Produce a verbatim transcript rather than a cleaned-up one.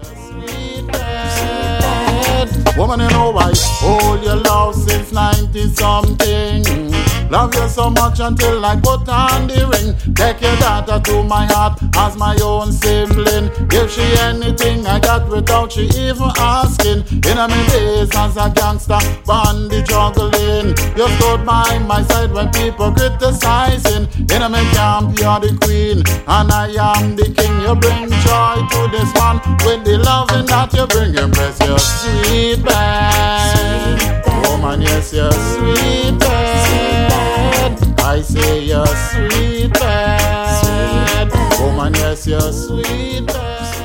Sweet bed. Woman, you know I hold your love since ninety something. Love you so much until I put on the ring. Take your daughter to my heart as my own sibling. Give she anything I got without she even asking. In a me days as a gangster, bandy juggling. You stood by my side when people criticizing. In a me camp, you're the queen and I am the king. You bring joy to this man with the loving that you bring. Impress your sweet bed. Woman, yes, you're sweet bed. I say you're sweet bed. Woman, yes, you're sweet bed.